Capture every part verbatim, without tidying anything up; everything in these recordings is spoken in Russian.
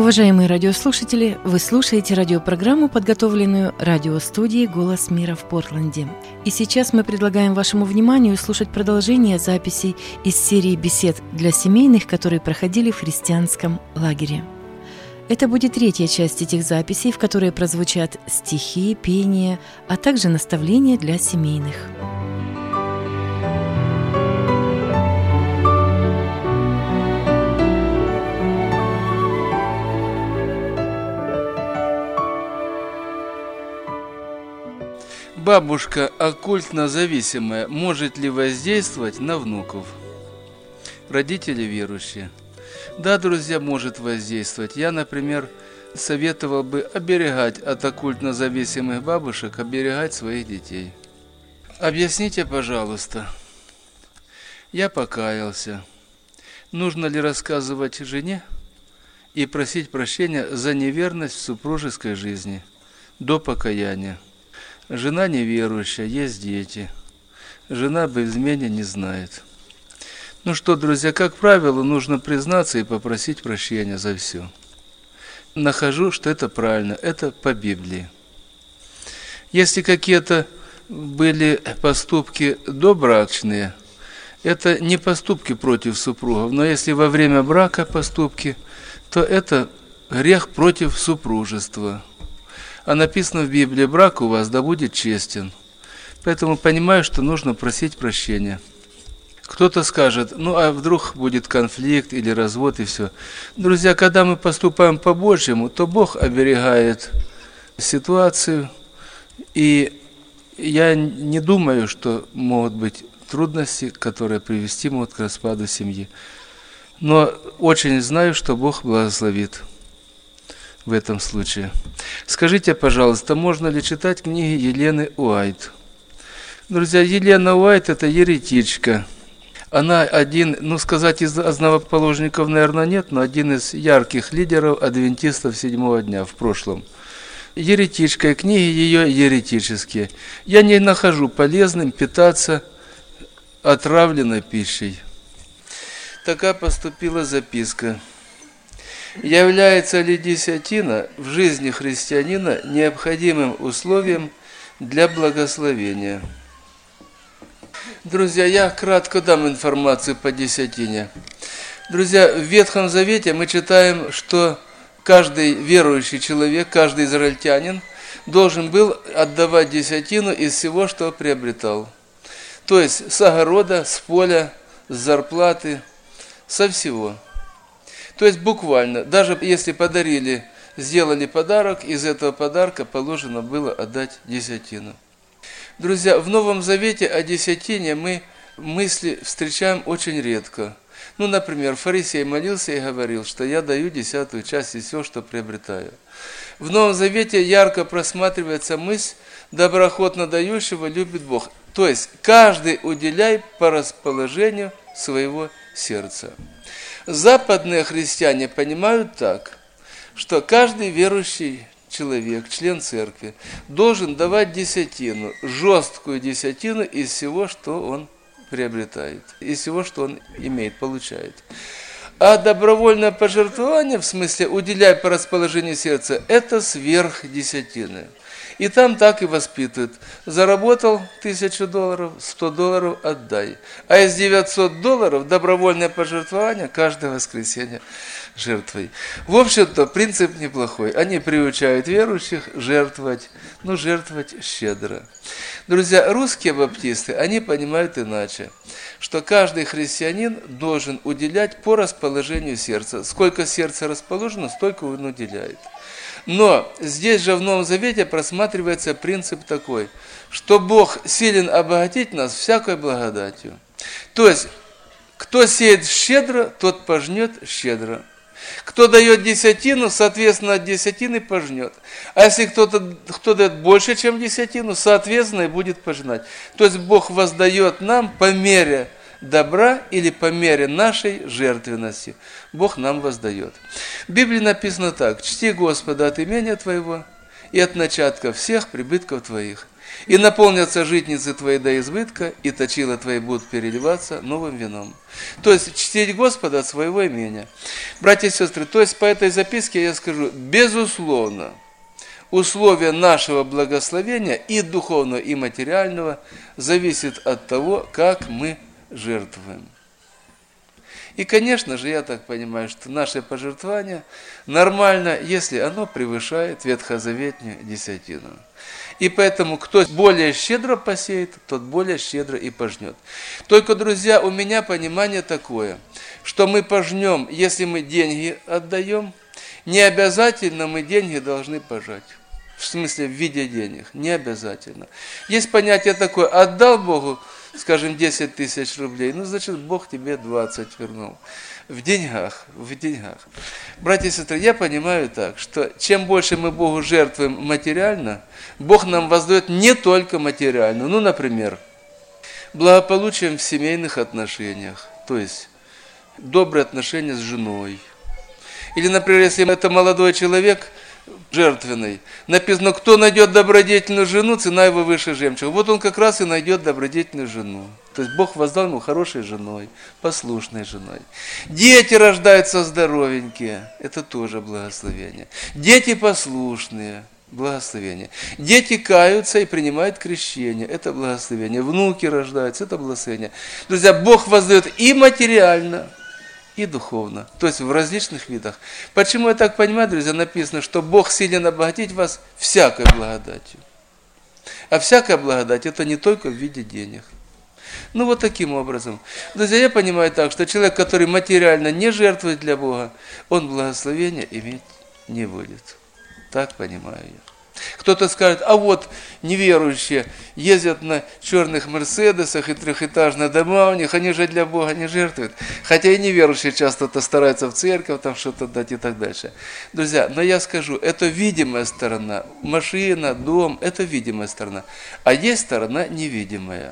Уважаемые радиослушатели, вы слушаете радиопрограмму, подготовленную радиостудией «Голос мира» в Портленде. И сейчас мы предлагаем вашему вниманию слушать продолжение записей из серии бесед для семейных, которые проходили в христианском лагере. Это будет третья часть этих записей, в которой прозвучат стихи, пение, а также наставления для семейных. Бабушка оккультно зависимая может ли воздействовать на внуков? Родители верующие. Да, друзья, может воздействовать. Я, например, советовал бы оберегать от оккультно зависимых бабушек, оберегать своих детей. Объясните, пожалуйста. Я покаялся. Нужно ли рассказывать жене и просить прощения за неверность в супружеской жизни до покаяния? Жена неверующая, есть дети. Жена об измене не знает. Ну что, друзья, как правило, нужно признаться и попросить прощения за все. Нахожу, что это правильно, это по Библии. Если какие-то были поступки добрачные, это не поступки против супругов, но если во время брака поступки, то это грех против супружества. А написано в Библии: брак у вас да будет честен. Поэтому понимаю, что нужно просить прощения. Кто-то скажет: ну а вдруг будет конфликт или развод и все. Друзья, когда мы поступаем по-божьему, то Бог оберегает ситуацию. И я не думаю, что могут быть трудности, которые привести могут к распаду семьи. Но очень знаю, что Бог благословит в этом случае. Скажите, пожалуйста, можно ли читать книги Елены Уайт? Друзья, Елена Уайт – это еретичка. Она один, ну сказать, из основоположников, наверное, нет, но один из ярких лидеров адвентистов седьмого дня в прошлом. Еретичка, и книги ее еретические. Я не нахожу полезным питаться отравленной пищей. Такая поступила записка. Является ли десятина в жизни христианина необходимым условием для благословения? Друзья, я кратко дам информацию по десятине. Друзья, в Ветхом Завете мы читаем, что каждый верующий человек, каждый израильтянин должен был отдавать десятину из всего, что приобретал. То есть с огорода, с поля, с зарплаты, со всего. То есть буквально, даже если подарили, сделали подарок, из этого подарка положено было отдать десятину. Друзья, в Новом Завете о десятине мы мысли встречаем очень редко. Ну, например, фарисей молился и говорил, что я даю десятую часть из всего, что приобретаю. В Новом Завете ярко просматривается мысль: доброохотно дающего любит Бог. То есть каждый уделяй по расположению своего сердца. Западные христиане понимают так, что каждый верующий человек, член церкви, должен давать десятину, жесткую десятину из всего, что он приобретает, из всего, что он имеет, получает. А добровольное пожертвование, в смысле уделяй по расположению сердца, это сверх десятины. И там так и воспитывают. Заработал тысячу долларов, сто долларов отдай. А из девятисот долларов добровольное пожертвование каждое воскресенье жертвой. В общем-то, принцип неплохой. Они приучают верующих жертвовать, ну, жертвовать щедро. Друзья, русские баптисты, они понимают иначе, что каждый христианин должен уделять по расположению сердца. Сколько сердце расположено, столько он уделяет. Но здесь же в Новом Завете просматривается принцип такой, что Бог силен обогатить нас всякой благодатью. То есть, кто сеет щедро, тот пожнет щедро. Кто дает десятину, соответственно, от десятины пожнет. А если кто-то кто дает больше, чем десятину, соответственно, и будет пожинать. То есть Бог воздает нам по мере добра или по мере нашей жертвенности. Бог нам воздает. В Библии написано так: «Чти Господа от имения твоего и от начатка всех прибытков твоих. И наполнятся житницы твои до избытка, и точила твои будут переливаться новым вином. То есть чтить Господа от своего имения. Братья и сестры, то есть по этой записке я скажу, безусловно, условия нашего благословения и духовного, и материального зависит от того, как мы жертвуем. И, конечно же, я так понимаю, что наше пожертвование нормально, если оно превышает ветхозаветную десятину. И поэтому, кто более щедро посеет, тот более щедро и пожнет. Только, друзья, у меня понимание такое, что мы пожнем, если мы деньги отдаем, не обязательно мы деньги должны пожать. В смысле, в виде денег. Не обязательно. Есть понятие такое, отдал Богу, скажем, десять тысяч рублей, ну, значит, Бог тебе двадцать вернул. В деньгах, в деньгах. Братья и сестры, я понимаю так, что чем больше мы Богу жертвуем материально, Бог нам воздает не только материально. Ну, например, благополучием в семейных отношениях, то есть добрые отношения с женой. Или, например, если это молодой человек, жертвенный, написано, кто найдет добродетельную жену, цена его выше жемчуга. Вот он как раз и найдет добродетельную жену. То есть Бог воздал ему хорошей женой, послушной женой. Дети рождаются здоровенькие, это тоже благословение. Дети послушные, благословение. Дети каются и принимают крещение, это благословение. Внуки рождаются, это благословение. Друзья, Бог воздает и материально, и духовно, то есть в различных видах. Почему я так понимаю, друзья, написано, что Бог силен обогатить вас всякой благодатью. А всякая благодать это не только в виде денег. Ну вот таким образом. Друзья, я понимаю так, что человек, который материально не жертвует для Бога, он благословения иметь не будет. Так понимаю я. Кто-то скажет, а вот неверующие ездят на черных мерседесах и трехэтажные дома у них, они же для Бога не жертвуют. Хотя и неверующие часто-то стараются в церковь там что-то дать и так дальше. Друзья, но я скажу, это видимая сторона. Машина, дом, это видимая сторона. А есть сторона невидимая.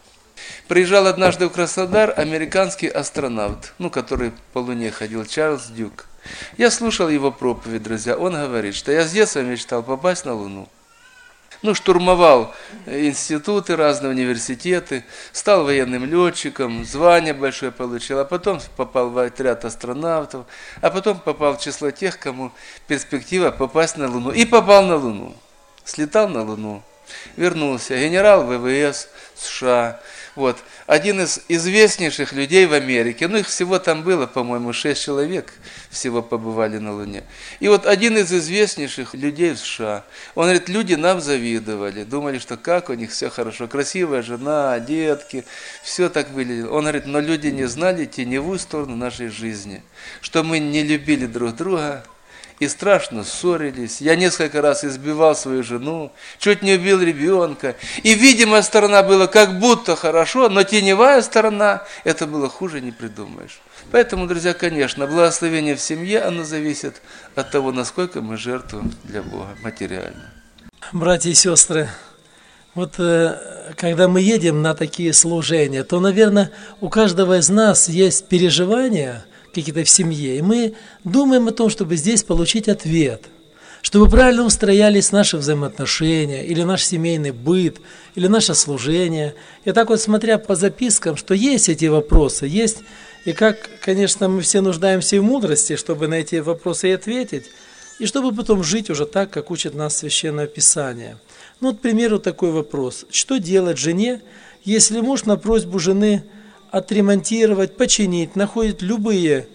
Приезжал однажды в Краснодар американский астронавт, ну, который по Луне ходил, Чарльз Дюк. Я слушал его проповедь, друзья. Он говорит, что я с детства мечтал попасть на Луну. Ну, штурмовал институты, разные университеты, стал военным летчиком, звание большое получил, а потом попал в отряд астронавтов, а потом попал в число тех, кому перспектива попасть на Луну. И попал на Луну. Слетал на Луну, вернулся. Генерал вэ вэ эс США. Вот. Один из известнейших людей в Америке, ну их всего там было, по-моему, шесть человек всего побывали на Луне. И вот один из известнейших людей в США, он говорит, люди нам завидовали, думали, что как у них все хорошо, красивая жена, детки, все так выглядело. Он говорит, но люди не знали теневую сторону нашей жизни, что мы не любили друг друга, и страшно ссорились. Я несколько раз избивал свою жену, чуть не убил ребенка. И видимая сторона была как будто хорошо, но теневая сторона, это было хуже не придумаешь. Поэтому, друзья, конечно, благословение в семье, оно зависит от того, насколько мы жертвуем для Бога материально. Братья и сестры, вот когда мы едем на такие служения, то, наверное, у каждого из нас есть переживания какие-то в семье, и мы думаем о том, чтобы здесь получить ответ, чтобы правильно устроялись наши взаимоотношения, или наш семейный быт, или наше служение. И так вот, смотря по запискам, что есть эти вопросы, есть, и как, конечно, мы все нуждаемся в мудрости, чтобы на эти вопросы и ответить, и чтобы потом жить уже так, как учит нас Священное Писание. Ну, вот, к примеру, такой вопрос. Что делать жене, если муж на просьбу жены отремонтировать, починить, находит любые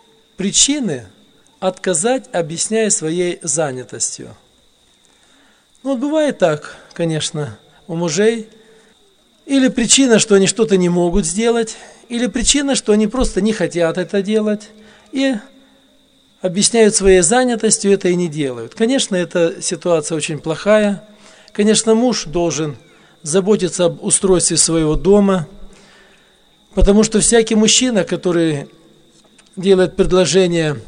причины отказать, объясняя своей занятостью? Ну, вот бывает так, конечно, у мужей. Или причина, что они что-то не могут сделать, или причина, что они просто не хотят это делать, и объясняют своей занятостью, это и не делают. Конечно, эта ситуация очень плохая. Конечно, муж должен заботиться об устройстве своего дома, потому что всякий мужчина, который делает предложение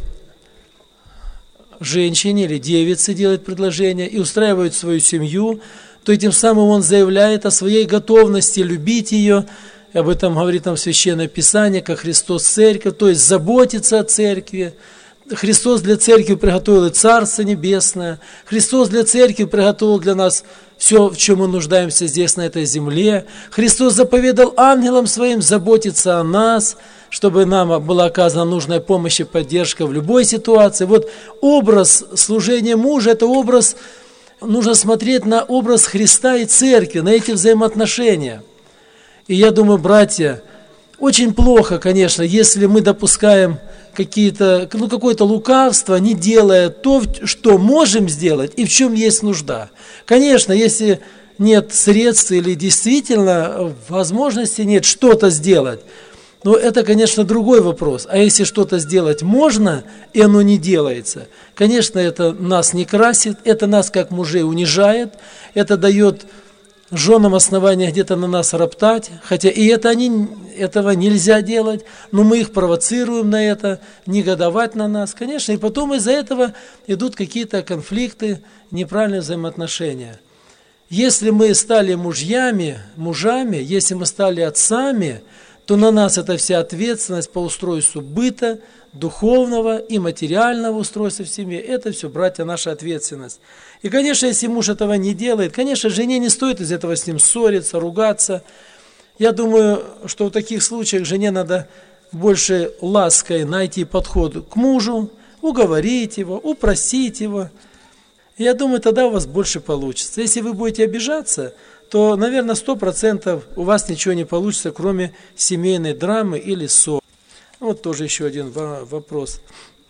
женщине или девице, делает предложение и устраивает свою семью, то этим самым он заявляет о своей готовности любить ее. Об этом говорит нам Священное Писание, как Христос Церковь, то есть заботиться о Церкви, Христос для церкви приготовил и Царство Небесное. Христос для церкви приготовил для нас все, в чем мы нуждаемся здесь, на этой земле. Христос заповедал ангелам своим заботиться о нас, чтобы нам была оказана нужная помощь и поддержка в любой ситуации. Вот образ служения мужа – это образ, нужно смотреть на образ Христа и церкви, на эти взаимоотношения. И я думаю, братья, очень плохо, конечно, если мы допускаем какие-то, ну, какое-то лукавство, не делая то, что можем сделать и в чем есть нужда. Конечно, если нет средств или действительно возможности нет что-то сделать, но это, конечно, другой вопрос. А если что-то сделать можно, и оно не делается, конечно, это нас не красит, это нас как мужей унижает, это дает женам основания где-то на нас роптать, хотя и это они, этого нельзя делать, но мы их провоцируем на это, негодовать на нас, конечно, и потом из-за этого идут какие-то конфликты, неправильные взаимоотношения. Если мы стали мужьями, мужами, если мы стали отцами, то на нас эта вся ответственность по устройству быта, духовного и материального устройства в семье. Это все, братья, наша ответственность. И, конечно, если муж этого не делает, конечно, жене не стоит из этого с ним ссориться, ругаться. Я думаю, что в таких случаях жене надо больше лаской найти подход к мужу, уговорить его, упросить его. Я думаю, тогда у вас больше получится. Если вы будете обижаться, то, наверное, сто процентов у вас ничего не получится, кроме семейной драмы или ссоры. Вот тоже еще один вопрос.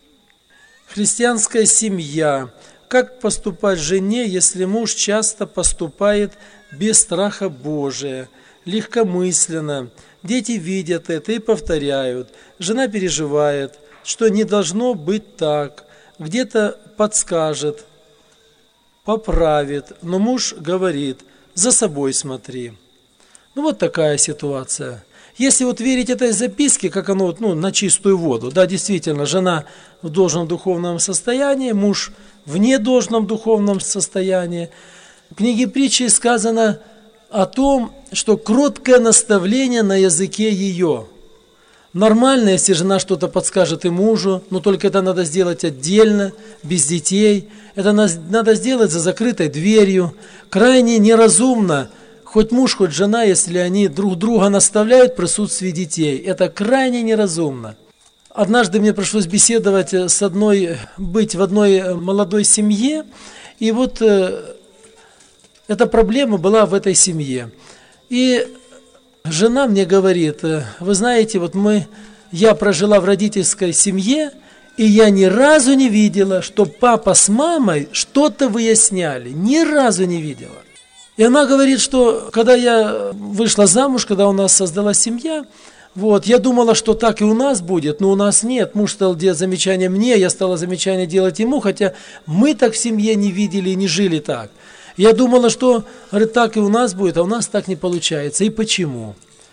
Христианская семья. Как поступать жене, если муж часто поступает без страха Божия, легкомысленно? Дети видят это и повторяют. Жена переживает, что не должно быть так. Где-то подскажет, поправит, но муж говорит: за собой смотри. Ну вот такая ситуация. Если вот верить этой записке, как оно, ну, на чистую воду, да, действительно, жена в должном духовном состоянии, муж в недолжном духовном состоянии. В книге притчи сказано о том, что кроткое наставление на языке ее. Нормально, если жена что-то подскажет и мужу, но только это надо сделать отдельно, без детей. Это надо сделать за закрытой дверью. Крайне неразумно, хоть муж, хоть жена, если они друг друга наставляют в присутствии детей. Это крайне неразумно. Однажды мне пришлось беседовать с одной, быть в одной молодой семье, и вот э, эта проблема была в этой семье. И жена мне говорит: вы знаете, вот мы, я прожила в родительской семье, и я ни разу не видела, что папа с мамой что-то выясняли. Ни разу не видела. И она говорит, что когда я вышла замуж, когда у нас создалась семья, вот, я думала, что так и у нас будет, но у нас нет. Муж стал делать замечания мне, я стала замечания делать ему, хотя мы так в семье не видели и не жили так. Я думала, что, говорит, так и у нас будет, а у нас так не получается. И почему?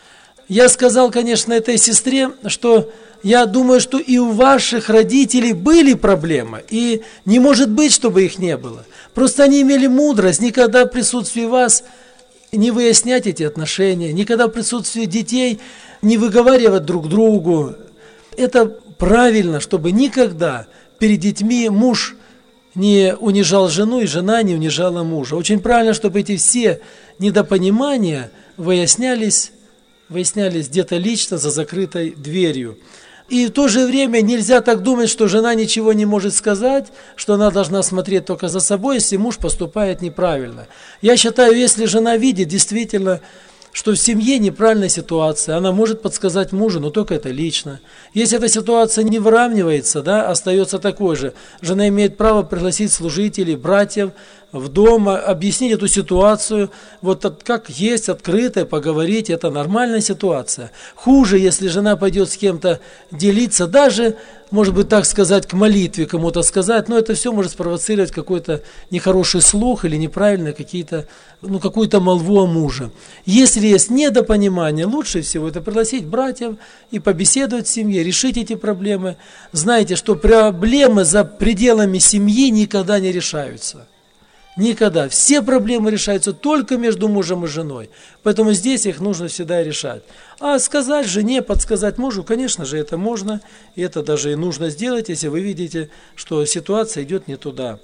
Я сказал, конечно, этой сестре, что я думаю, что и у ваших родителей были проблемы, и не может быть, чтобы их не было. Просто они имели мудрость никогда в присутствии вас не выяснять эти отношения, никогда в присутствии детей не выговаривать друг другу. Это правильно, чтобы никогда перед детьми муж не унижал жену, и жена не унижала мужа. Очень правильно, чтобы эти все недопонимания выяснялись, выяснялись где-то лично за закрытой дверью. И в то же время нельзя так думать, что жена ничего не может сказать, что она должна смотреть только за собой, если муж поступает неправильно. Я считаю, если жена видит действительно, что в семье неправильная ситуация, она может подсказать мужу, но только это лично. Если эта ситуация не выравнивается, да, остается такой же, жена имеет право пригласить служителей, братьев в дом, объяснить эту ситуацию, вот как есть, открыто поговорить, это нормальная ситуация. Хуже, если жена пойдет с кем-то делиться, даже, может быть, так сказать, к молитве кому-то сказать, но это все может спровоцировать какой-то нехороший слух или неправильно какие-то, ну, какую-то молву о муже. Если есть недопонимание, лучше всего это пригласить братьев и побеседовать в семье, решить эти проблемы. Знаете, что проблемы за пределами семьи никогда не решаются. Никогда. Все проблемы решаются только между мужем и женой. Поэтому здесь их нужно всегда решать. А сказать жене, подсказать мужу, конечно же, это можно. И это даже и нужно сделать, если вы видите, что ситуация идет не туда.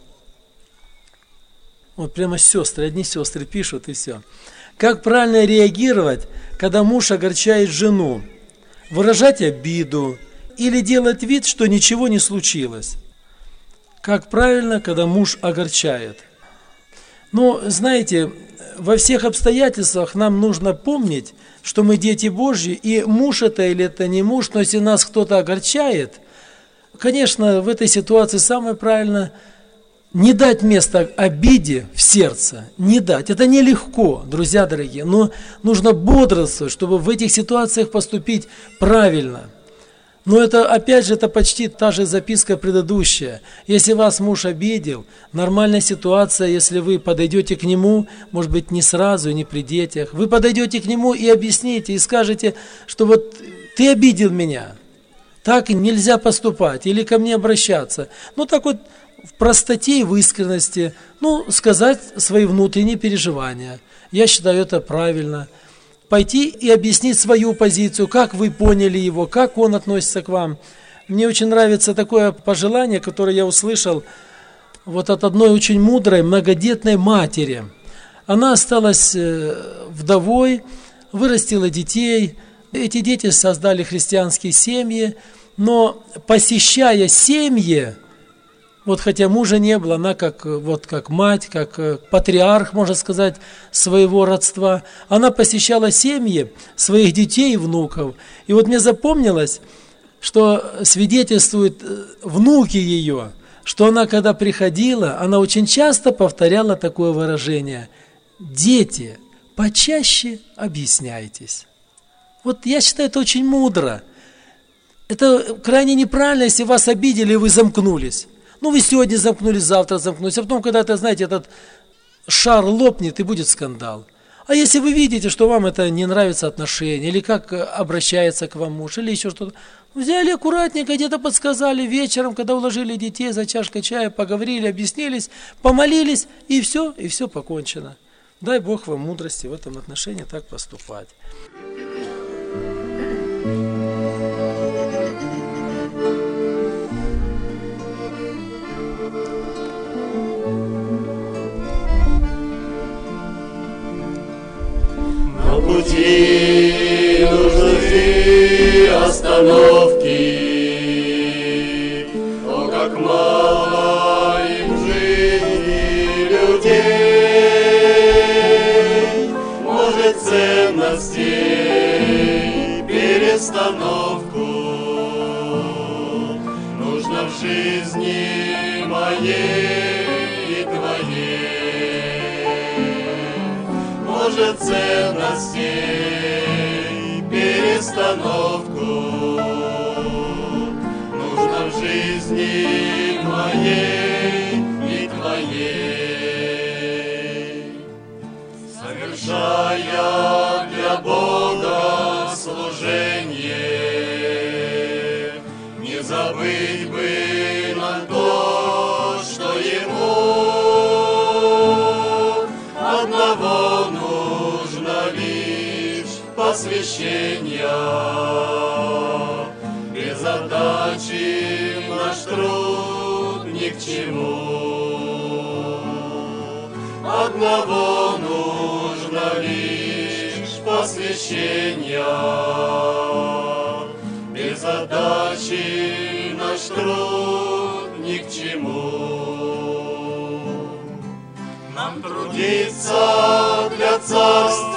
Вот прямо сестры, одни сестры пишут и все. Как правильно реагировать, когда муж огорчает жену? Выражать обиду или делать вид, что ничего не случилось? Как правильно, когда муж огорчает? Ну, знаете, во всех обстоятельствах нам нужно помнить, что мы дети Божьи, и муж это или это не муж, но если нас кто-то огорчает, конечно, в этой ситуации самое правильное не дать место обиде в сердце, не дать. Это нелегко, друзья дорогие, но нужно бодрствовать, чтобы в этих ситуациях поступить правильно. Но это, опять же, это почти та же записка предыдущая. Если вас муж обидел, нормальная ситуация, если вы подойдете к нему, может быть, не сразу, не при детях, вы подойдете к нему и объясните, и скажете, что вот ты обидел меня, так нельзя поступать, или ко мне обращаться. Ну, так вот, в простоте и в искренности, ну, сказать свои внутренние переживания. Я считаю, это правильно. Пойти и объяснить свою позицию, как вы поняли его, как он относится к вам. Мне очень нравится такое пожелание, которое я услышал вот от одной очень мудрой, многодетной матери. Она осталась вдовой, вырастила детей. Эти дети создали христианские семьи, но посещая семьи, вот хотя мужа не было, она как, вот, как мать, как патриарх, можно сказать, своего родства. Она посещала семьи своих детей и внуков. И вот мне запомнилось, что свидетельствуют внуки ее, что она, когда приходила, она очень часто повторяла такое выражение: «Дети, почаще объясняйтесь». Вот я считаю, это очень мудро. Это крайне неправильно, если вас обидели, и вы замкнулись. Ну, вы сегодня замкнулись, завтра замкнулись, а потом, когда-то, знаете, этот шар лопнет, и будет скандал. А если вы видите, что вам это не нравится отношение, или как обращается к вам муж, или еще что-то, взяли аккуратненько, где-то подсказали вечером, когда уложили детей за чашкой чая, поговорили, объяснились, помолились, и все, и все покончено. Дай Бог вам мудрости в этом отношении так поступать. На пути нужны остановки, о, как мало им жизни людей, может ценностей перестановку нужно в жизни моей и твоей. Может ценностей перестановку нужно в жизни моей и твоей. Совершая для Бога служение, не забыть бы на то, что Ему одного посвящения, без отдачи наш труд ни к чему. Одного нужно лишь посвящения, без отдачи наш труд ни к чему. Нам трудиться для Царства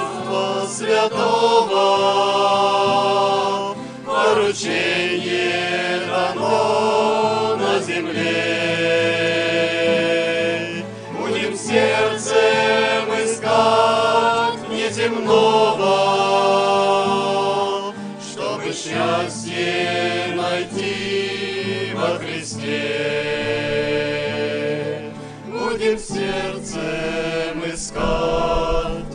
Святого, поручение дано на земле. Будем сердцем искать неземного, чтобы счастье найти во Христе. Будем сердцем искать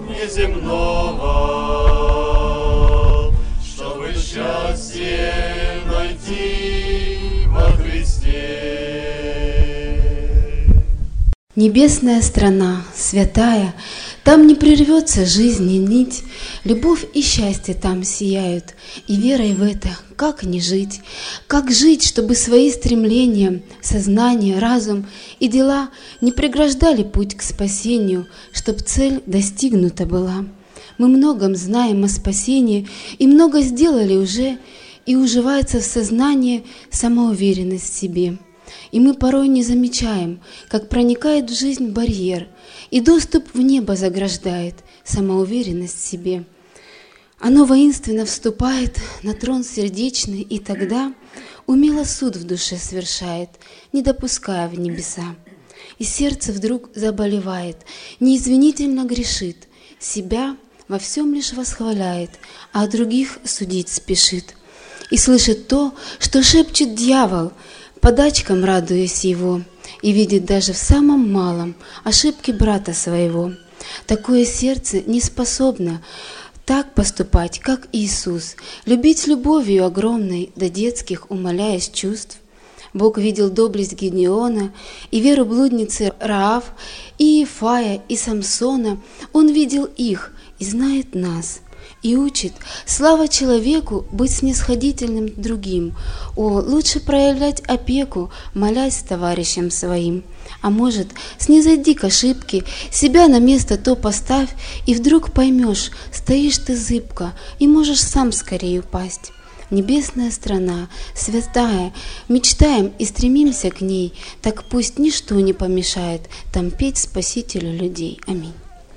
неземного, чтобы счастье найти во Христе. Небесная страна, святая, там не прервется жизни нить, любовь и счастье там сияют, и верой в это, как не жить, как жить, чтобы свои стремления, сознание, разум и дела не преграждали путь к спасению, чтоб цель достигнута была. Мы многом знаем о спасении и много сделали уже, и уживается в сознании самоуверенность в себе. И мы порой не замечаем, как проникает в жизнь барьер, и доступ в небо заграждает самоуверенность в себе. Оно воинственно вступает на трон сердечный, и тогда умело суд в душе совершает, не допуская в небеса. И сердце вдруг заболевает, неизвинительно грешит, себя во всем лишь восхваляет, а других судить спешит. И слышит то, что шепчет дьявол, подачкам радуясь его, и видит даже в самом малом ошибки брата своего. Такое сердце не способно так поступать, как Иисус, любить любовью огромной до детских, умаляясь чувств. Бог видел доблесть Гедеона и веру блудницы Раав, и Ефая, и Самсона. Он видел их и знает нас. И учит, слава человеку, быть снисходительным к другим. О, лучше проявлять опеку, молясь товарищам своим. А может, снизойди к ошибке, себя на место то поставь, и вдруг поймешь, стоишь ты зыбко, и можешь сам скорее упасть. Небесная страна, святая, мечтаем и стремимся к ней, так пусть ничто не помешает там петь Спасителю людей. Аминь.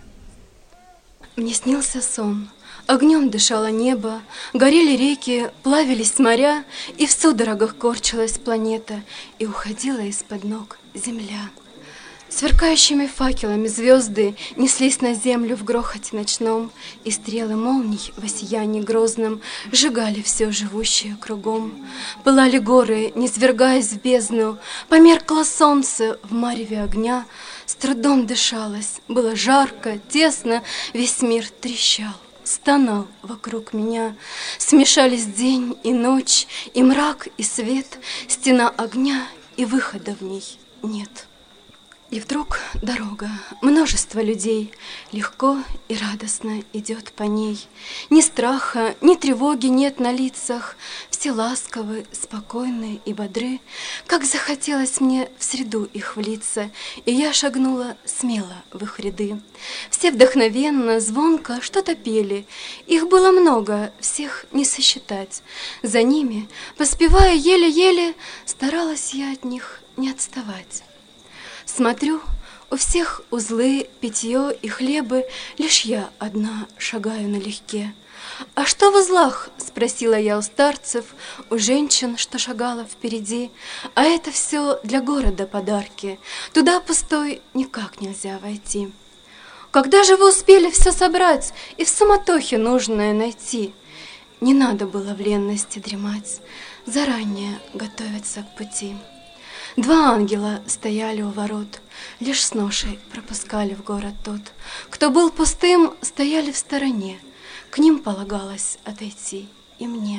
Мне снился сон. Огнем дышало небо, горели реки, плавились моря, и в судорогах корчилась планета, и уходила из-под ног земля. Сверкающими факелами звезды неслись на землю в грохоте ночном, и стрелы молний в сиянии грозном сжигали все живущее кругом. Пылали горы, низвергаясь в бездну, померкло солнце в мареве огня, с трудом дышалось, было жарко, тесно, весь мир трещал. Стонал вокруг меня, смешались день и ночь, и мрак, и свет, стена огня, и выхода в ней нет. И вдруг дорога, множество людей, легко и радостно идет по ней. Ни страха, ни тревоги нет на лицах, все ласковы, спокойны и бодры. Как захотелось мне в среду их влиться, и я шагнула смело в их ряды. Все вдохновенно, звонко что-то пели, их было много, всех не сосчитать. За ними, поспевая еле-еле, старалась я от них не отставать. Смотрю, у всех узлы, питье и хлебы, лишь я одна шагаю налегке. «А что в узлах?» — спросила я у старцев, у женщин, что шагала впереди. «А это все для города подарки, туда пустой никак нельзя войти». «Когда же вы успели все собрать и в суматохе нужное найти?» Не надо было в ленности дремать, заранее готовиться к пути. Два ангела стояли у ворот, лишь с ношей пропускали в город тот. Кто был пустым, стояли в стороне, к ним полагалось отойти и мне.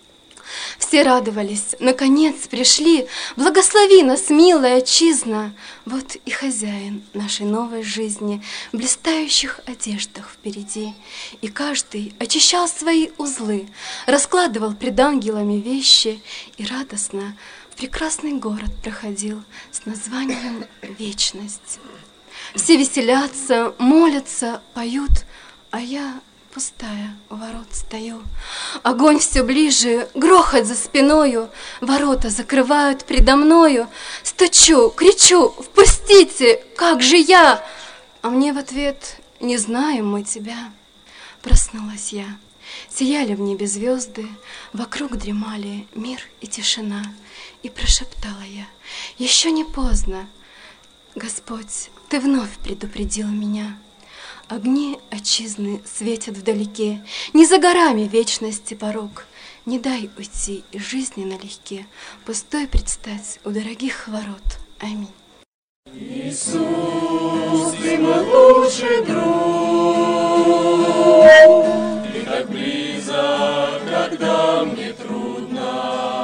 Все радовались, наконец пришли, благослови нас, милая отчизна. Вот и хозяин нашей новой жизни в блистающих одеждах впереди. И каждый очищал свои узлы, раскладывал пред ангелами вещи и радостно в прекрасный город проходил с названием «Вечность». Все веселятся, молятся, поют, а я пустая у ворот стою. Огонь все ближе, грохот за спиною, ворота закрывают предо мною. Стучу, кричу: «Впустите! Как же я?» А мне в ответ: «Не знаем мы тебя». Проснулась я. Сияли в небе звезды, вокруг дремали мир и тишина. И прошептала я: «Еще не поздно, Господь, Ты вновь предупредил меня». Огни отчизны светят вдалеке, не за горами вечности порог. Не дай уйти из жизни налегке, пустой предстать у дорогих ворот. Аминь. Иисус, Ты мой лучший друг, Ты так близок, когда мне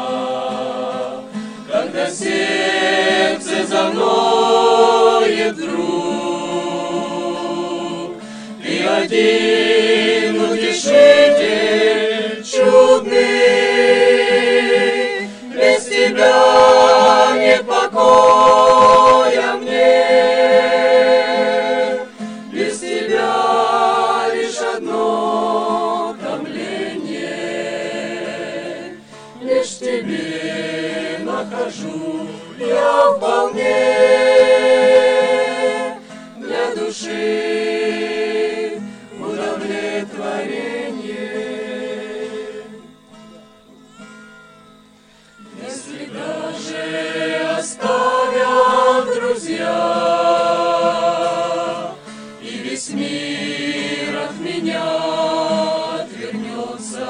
трудно, когда сердце заноет вдруг. один утешитель чудный, без тебя нет покоя мне, без тебя лишь одно томление, лишь в тебе нахожу я вполне для души удовлетворение. Если даже оставят друзья, и весь мир от меня отвернется,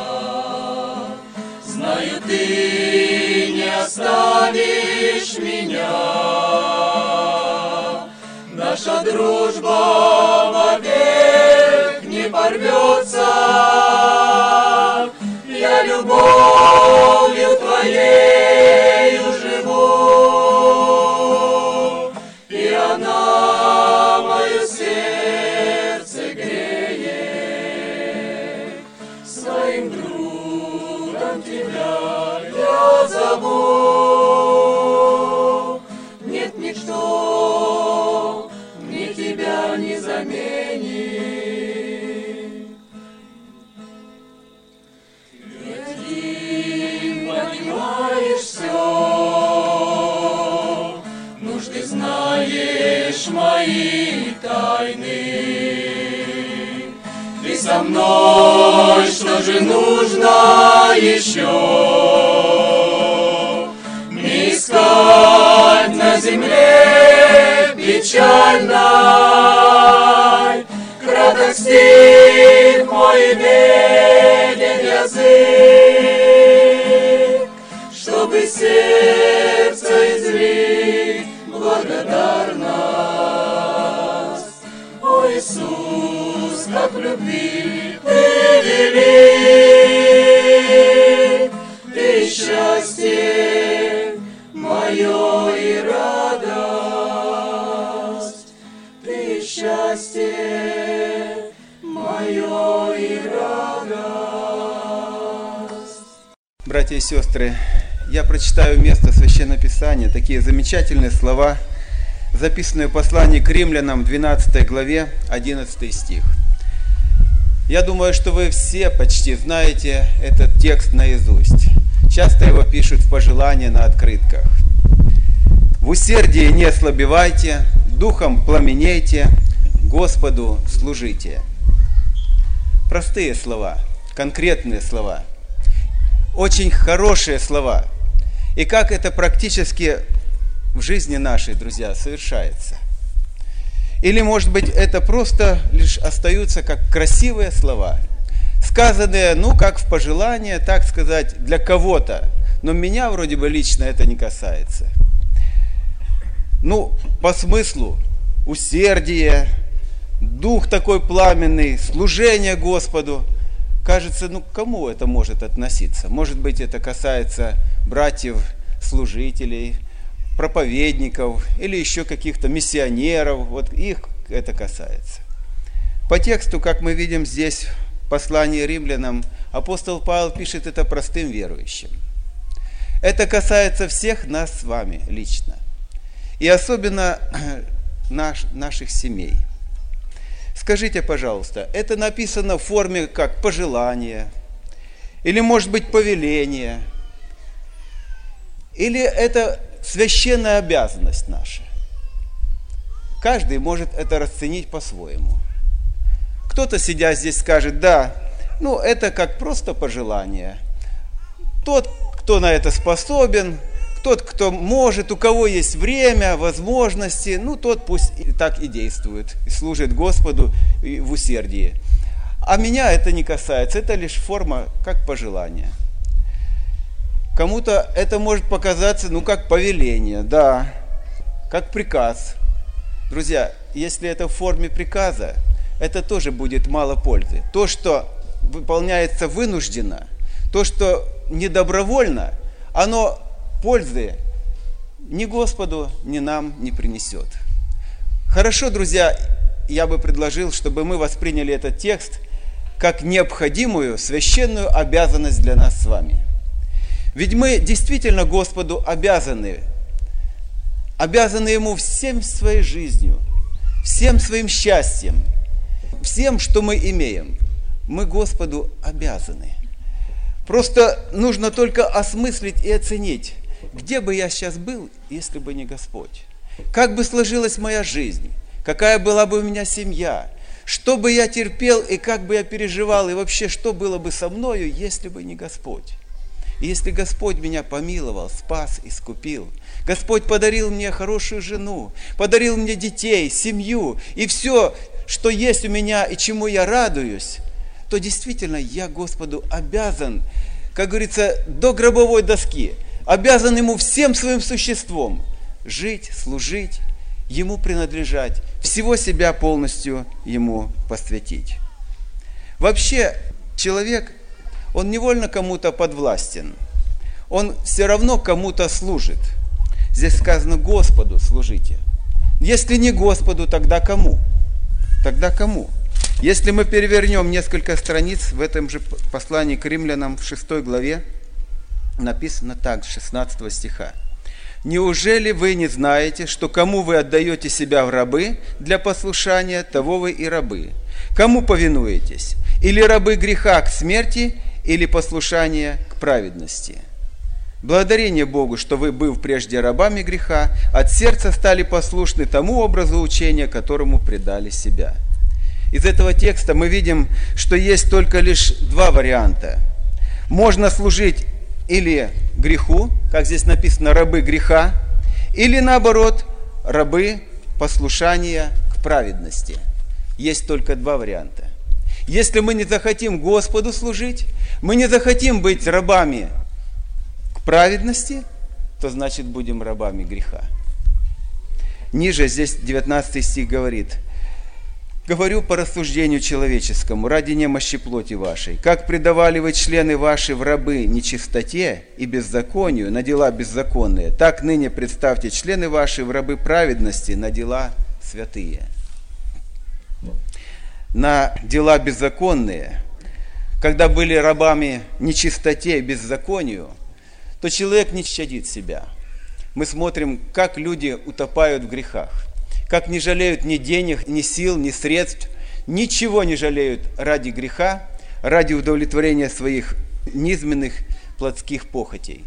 знаю, ты не оставишь меня. Наша дружба вовек не порвется. Я любовью твоею живу, и она мое сердце греет. Своим другом тебя я зову. Нет ничто мне тебя не заменит. Ты один понимаешь все, нужды знаешь мои тайны. Ты со мной, что же нужно еще? Не искать на земле печальной, краток стих мой и беден язык, чтобы сердце излить благодарность. О, Иисус, как в любви ты велик, ты счастье мое и радость, ты счастье мое и радость. Братья и сестры, я прочитаю место Священного Писания, такие замечательные слова, записанные в послании к римлянам, двенадцатой главе, одиннадцатый стих. Я думаю, что вы все почти знаете этот текст наизусть. Часто его пишут в пожелания на открытках. В усердии не ослабевайте, духом пламенейте, Господу служите. Простые слова, конкретные слова, очень хорошие слова. И как это практически в жизни нашей, друзья, совершается. Или, может быть, это просто лишь остаются как красивые слова, сказанные, ну, как в пожелание, так сказать, для кого-то. Но меня вроде бы лично это не касается. Ну, по смыслу, усердие, дух такой пламенный, служение Господу. Кажется, ну, к кому это может относиться? Может быть, это касается братьев, служителей, проповедников или еще каких-то миссионеров. Вот их это касается. По тексту, как мы видим здесь, в послании римлянам, апостол Павел пишет это простым верующим. Это касается всех нас с вами лично. И особенно наш, наших семей. Скажите, пожалуйста, это написано в форме как пожелание, или, может быть, повеление, или это священная обязанность наша? Каждый может это расценить по-своему. Кто-то, сидя здесь, скажет, да, ну это как просто пожелание. Тот, кто на это способен, тот, кто может, у кого есть время, возможности, ну тот пусть и так и действует, и служит Господу в усердии. А меня это не касается, это лишь форма, как пожелание. Кому-то это может показаться, ну, как повеление, да, как приказ. Друзья, если это в форме приказа, это тоже будет мало пользы. То, что выполняется вынужденно, то, что недобровольно, оно пользы ни Господу, ни нам не принесет. Хорошо, друзья, я бы предложил, чтобы мы восприняли этот текст как необходимую священную обязанность для нас с вами. Ведь мы действительно Господу обязаны, обязаны Ему всем своей жизнью, всем своим счастьем, всем, что мы имеем. Мы Господу обязаны. Просто нужно только осмыслить и оценить, где бы я сейчас был, если бы не Господь. Как бы сложилась моя жизнь, какая была бы у меня семья, что бы я терпел и как бы я переживал, и вообще, что было бы со мною, если бы не Господь. И если Господь меня помиловал, спас, искупил, Господь подарил мне хорошую жену, подарил мне детей, семью, и все, что есть у меня и чему я радуюсь, то действительно я Господу обязан, как говорится, до гробовой доски, обязан Ему всем своим существом жить, служить, Ему принадлежать, всего себя полностью Ему посвятить. Вообще, человек, он невольно кому-то подвластен, он все равно кому-то служит. Здесь сказано: Господу служите. Если не Господу, тогда кому? Тогда кому? Если мы перевернем несколько страниц в этом же послании к римлянам в шестой главе, написано так, с шестнадцатого стиха. «Неужели вы не знаете, что кому вы отдаете себя в рабы для послушания, того вы и рабы? Кому повинуетесь? Или рабы греха к смерти, или послушание к праведности? Благодарение Богу, что вы, быв прежде рабами греха, от сердца стали послушны тому образу учения, которому предали себя». Из этого текста мы видим, что есть только лишь два варианта. Можно служить или греху, как здесь написано, рабы греха, или наоборот, рабы послушания к праведности. Есть только два варианта. Если мы не захотим Господу служить, мы не захотим быть рабами к праведности, то значит будем рабами греха. Ниже здесь девятнадцатый стих говорит: «Говорю по рассуждению человеческому, ради немощи плоти вашей, как предавали вы члены ваши в рабы нечистоте и беззаконию на дела беззаконные, так ныне представьте члены ваши в рабы праведности на дела святые». На дела беззаконные, когда были рабами нечистоте и беззаконию, то человек не щадит себя. Мы смотрим, как люди утопают в грехах, как не жалеют ни денег, ни сил, ни средств, ничего не жалеют ради греха, ради удовлетворения своих низменных плотских похотей.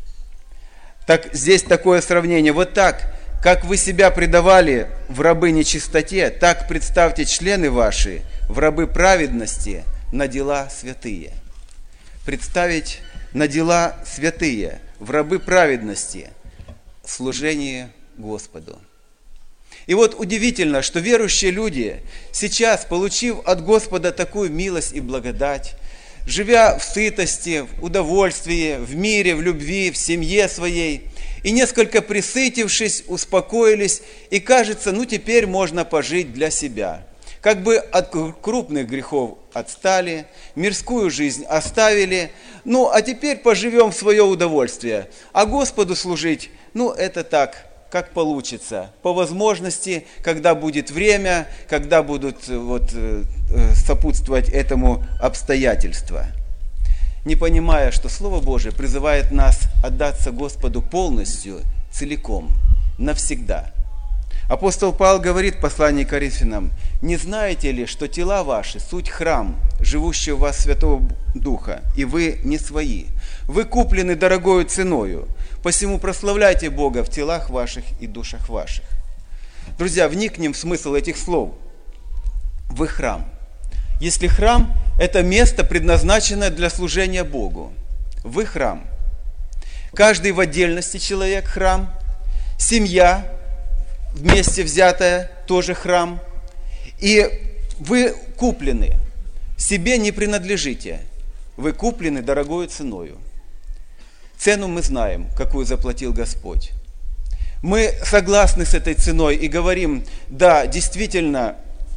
Так здесь такое сравнение. Вот так, как вы себя предавали в рабы нечистоте, так представьте члены ваши в рабы праведности на дела святые. Представить на дела святые, в рабы праведности, служение Господу. И вот удивительно, что верующие люди, сейчас, получив от Господа такую милость и благодать, живя в сытости, в удовольствии, в мире, в любви, в семье своей, и несколько присытившись, успокоились, и кажется, ну теперь можно пожить для себя. Как бы от крупных грехов отстали, мирскую жизнь оставили, ну а теперь поживем в свое удовольствие. А Господу служить, ну это так, как получится, по возможности, когда будет время, когда будут вот, сопутствовать этому обстоятельства. Не понимая, что Слово Божие призывает нас отдаться Господу полностью, целиком, навсегда. Апостол Павел говорит в послании к Коринфянам: «Не знаете ли, что тела ваши – суть храм, живущий у вас Святого Духа, и вы не свои? Вы куплены дорогою ценою, посему прославляйте Бога в телах ваших и душах ваших». Друзья, вникнем в смысл этих слов. Вы храм. Если храм – это место, предназначенное для служения Богу, вы храм. Каждый в отдельности человек – храм. Семья вместе взятая – тоже храм. И вы куплены. Себе не принадлежите. Вы куплены дорогою ценою. Цену мы знаем, какую заплатил Господь. Мы согласны с этой ценой и говорим: да, действительно,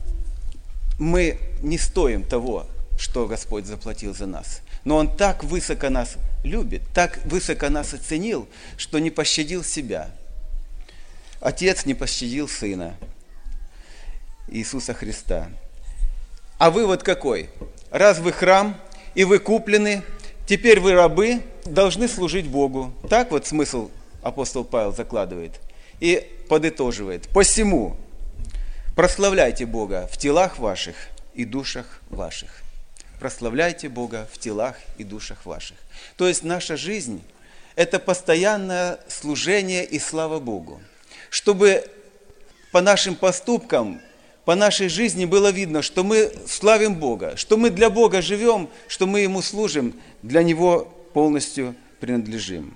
мы не стоим того, что Господь заплатил за нас. Но Он так высоко нас любит, так высоко нас оценил, что не пощадил себя. Отец не пощадил Сына. Иисуса Христа. А вывод какой? Раз вы храм, и вы куплены, теперь вы рабы, должны служить Богу. Так вот смысл апостол Павел закладывает и подытоживает. Посему прославляйте Бога в телах ваших и душах ваших. Прославляйте Бога в телах и душах ваших. То есть наша жизнь – это постоянное служение и слава Богу. Чтобы по нашим поступкам, по нашей жизни было видно, что мы славим Бога, что мы для Бога живем, что мы Ему служим, для Него полностью принадлежим.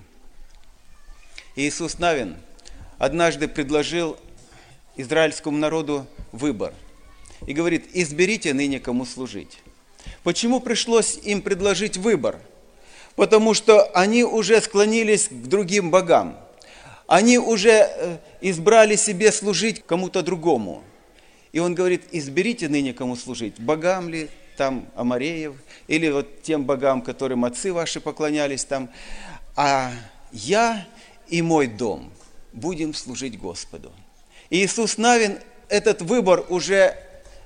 Иисус Навин однажды предложил израильскому народу выбор и говорит: изберите ныне, кому служить. Почему пришлось им предложить выбор? Потому что они уже склонились к другим богам. Они уже избрали себе служить кому-то другому. И он говорит: изберите ныне, кому служить. Богам ли, там, Амореев, или вот тем богам, которым отцы ваши поклонялись там. А я и мой дом будем служить Господу. И Иисус Навин этот выбор уже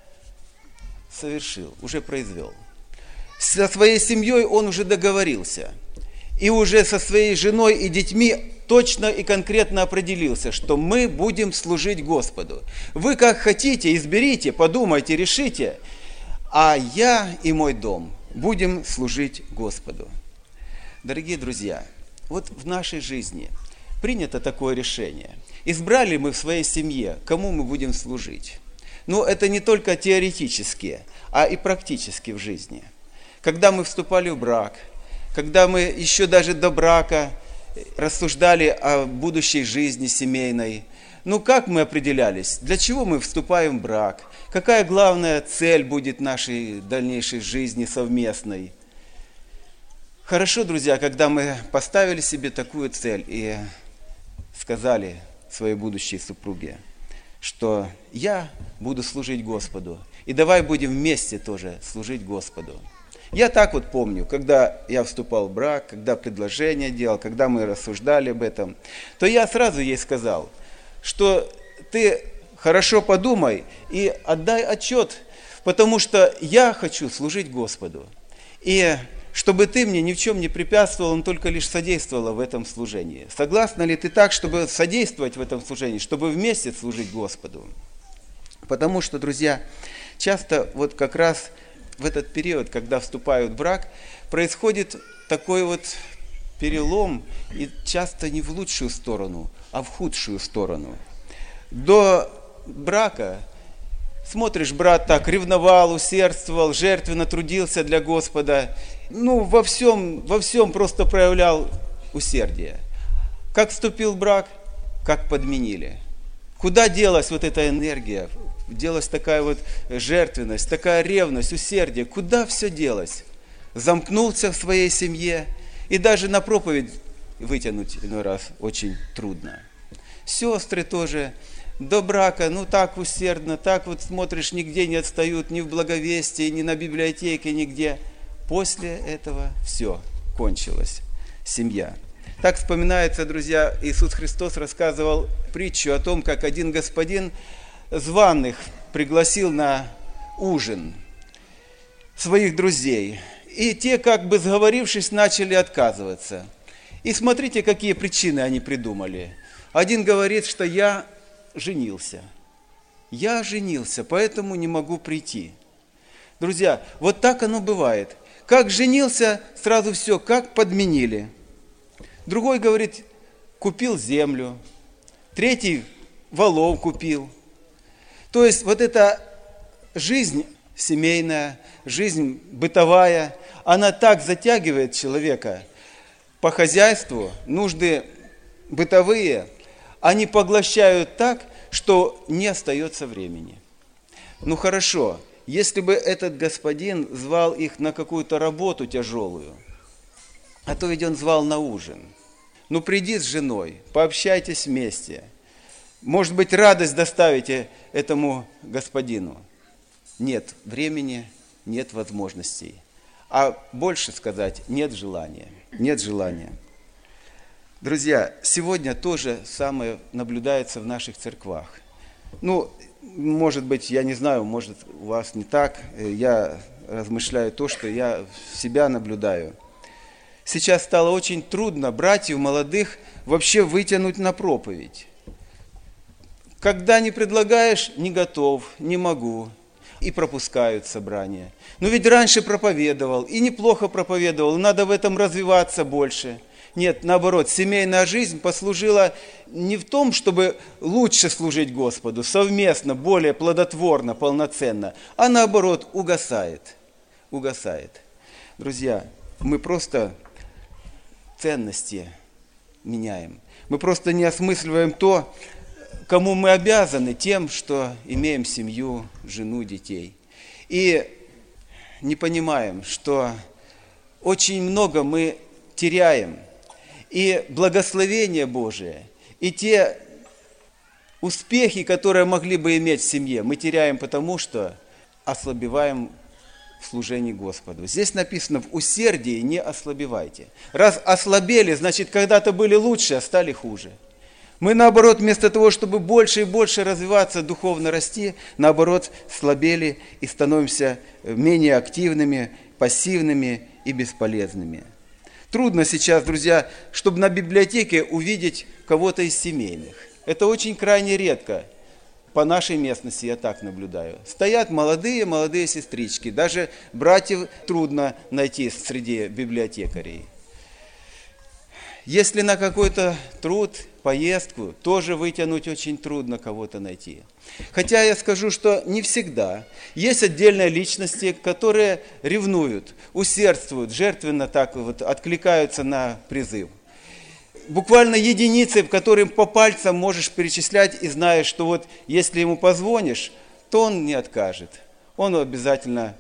совершил, уже произвел. Со своей семьей он уже договорился. И уже со своей женой и детьми точно и конкретно определился, что мы будем служить Господу. Вы как хотите, изберите, подумайте, решите, а я и мой дом будем служить Господу. Дорогие друзья, вот в нашей жизни принято такое решение. Избрали мы в своей семье, кому мы будем служить. Но это не только теоретически, а и практически в жизни. Когда мы вступали в брак, когда мы еще даже до брака рассуждали о будущей жизни семейной, ну как мы определялись, для чего мы вступаем в брак, какая главная цель будет нашей дальнейшей жизни совместной. Хорошо, друзья, когда мы поставили себе такую цель и сказали своей будущей супруге, что я буду служить Господу, и давай будем вместе тоже служить Господу. Я так вот помню, когда я вступал в брак, когда предложение делал, когда мы рассуждали об этом, то я сразу ей сказал, что ты хорошо подумай и отдай отчет, потому что я хочу служить Господу. И чтобы ты мне ни в чем не препятствовал, но только лишь содействовала в этом служении. Согласна ли ты так, чтобы содействовать в этом служении, чтобы вместе служить Господу? Потому что, друзья, часто вот как раз в этот период, когда вступают в брак, происходит такой вот перелом, и часто не в лучшую сторону, а в худшую сторону. До брака смотришь, брат так ревновал, усердствовал, жертвенно трудился для Господа, ну, во всем, во всем просто проявлял усердие. Как вступил в брак, как подменили. Куда делась вот эта энергия? Делась такая вот жертвенность, такая ревность, усердие. Куда все делось? Замкнулся в своей семье. И даже на проповедь вытянуть иной раз очень трудно. Сестры тоже до брака, ну так усердно, так вот смотришь, нигде не отстают, ни в благовестии, ни на библиотеке, нигде. После этого все, кончилось. Семья. Так вспоминается, друзья, Иисус Христос рассказывал притчу о том, как один господин званых пригласил на ужин своих друзей. И те, как бы сговорившись, начали отказываться. И смотрите, какие причины они придумали. Один говорит, что я женился. Я женился, поэтому не могу прийти. Друзья, вот так оно бывает. Как женился, сразу все, как подменили. Другой говорит, купил землю. Третий волов купил. То есть вот эта жизнь семейная, жизнь бытовая, она так затягивает человека по хозяйству, нужды бытовые, они поглощают так, что не остается времени. Ну хорошо, если бы этот господин звал их на какую-то работу тяжелую, а то ведь он звал на ужин. Ну приди с женой, пообщайтесь вместе. Может быть, радость доставите этому господину. Нет времени, нет возможностей. А больше сказать, нет желания. Нет желания. Друзья, сегодня тоже самое наблюдается в наших церквах. Ну, может быть, я не знаю, может, у вас не так, я размышляю то, что я себя наблюдаю. Сейчас стало очень трудно братьев молодых вообще вытянуть на проповедь. Когда не предлагаешь, не готов, не могу, и пропускают собрания. Но ведь раньше проповедовал, и неплохо проповедовал, надо в этом развиваться больше. Нет, наоборот, семейная жизнь послужила не в том, чтобы лучше служить Господу, совместно, более плодотворно, полноценно, а наоборот, угасает. Угасает. Друзья, мы просто ценности меняем. Мы просто не осмысливаем то, кому мы обязаны тем, что имеем семью, жену, детей. И не понимаем, что очень много мы теряем. И благословение Божие, и те успехи, которые могли бы иметь в семье, мы теряем потому, что ослабеваем в служении Господу. Здесь написано: в усердии не ослабевайте. Раз ослабели, значит, когда-то были лучше, а стали хуже. Мы, наоборот, вместо того, чтобы больше и больше развиваться, духовно расти, наоборот, слабели и становимся менее активными, пассивными и бесполезными. Трудно сейчас, друзья, чтобы на библиотеке увидеть кого-то из семейных. Это очень крайне редко. По нашей местности я так наблюдаю. Стоят молодые, молодые сестрички. Даже братьев трудно найти среди библиотекарей. Если на какой-то труд, поездку, тоже вытянуть очень трудно кого-то найти. Хотя я скажу, что не всегда. Есть отдельные личности, которые ревнуют, усердствуют, жертвенно так вот откликаются на призыв. Буквально единицы, которым по пальцам можешь перечислять и знаешь, что вот если ему позвонишь, то он не откажет. Он обязательно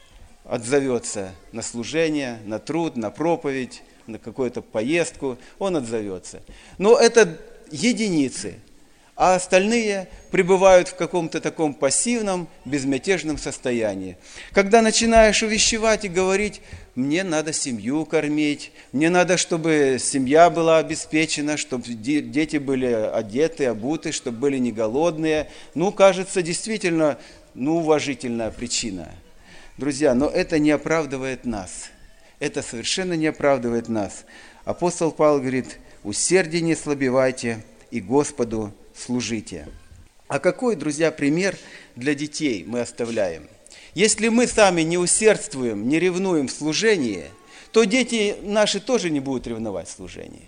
отзовется на служение, на труд, на проповедь, на какую-то поездку, он отзовется. Но это единицы, а остальные пребывают в каком-то таком пассивном, безмятежном состоянии. Когда начинаешь увещевать и говорить: мне надо семью кормить, мне надо, чтобы семья была обеспечена, чтобы дети были одеты, обуты, чтобы были не голодные, ну, кажется, действительно, ну, уважительная причина. Друзья, но это не оправдывает нас. Это совершенно не оправдывает нас. Апостол Павел говорит: усердие не слабевайте и Господу служите. А какой, друзья, пример для детей мы оставляем? Если мы сами не усердствуем, не ревнуем в служении, то дети наши тоже не будут ревновать в служении.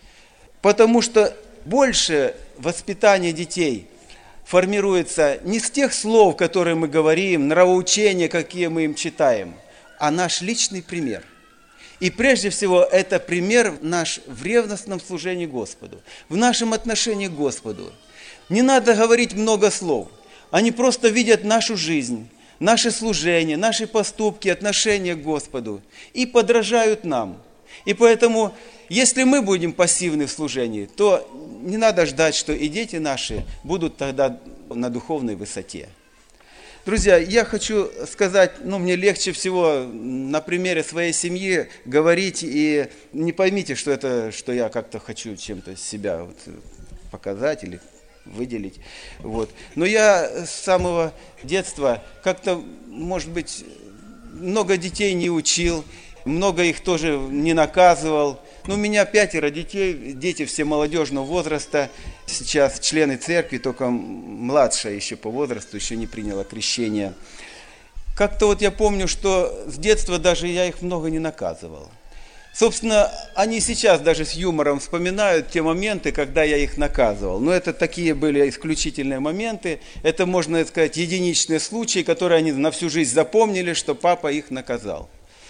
Потому что больше воспитание детей формируется не с тех слов, которые мы говорим, нравоучения, какие мы им читаем, а наш личный пример. И прежде всего, это пример наш в ревностном служении Господу, в нашем отношении к Господу. Не надо говорить много слов. Они просто видят нашу жизнь, наше служение, наши поступки, отношения к Господу и подражают нам. И поэтому, если мы будем пассивны в служении, то не надо ждать, что и дети наши будут тогда на духовной высоте. Друзья, я хочу сказать, ну, мне легче всего на примере своей семьи говорить, и не поймите, что это, что я как-то хочу чем-то себя вот показать или выделить. Вот. Но я с самого детства как-то, может быть, много детей не учил, много их тоже не наказывал. Ну, у меня пятеро детей, дети все молодежного возраста, сейчас члены церкви, только младшая еще по возрасту, еще не приняла крещение. Как-то вот я помню, что с детства даже я их много не наказывал. Собственно, они сейчас даже с юмором вспоминают те моменты, когда я их наказывал. Но это такие были исключительные моменты, это, можно сказать, единичные случаи, которые они на всю жизнь запомнили, что папа их наказал.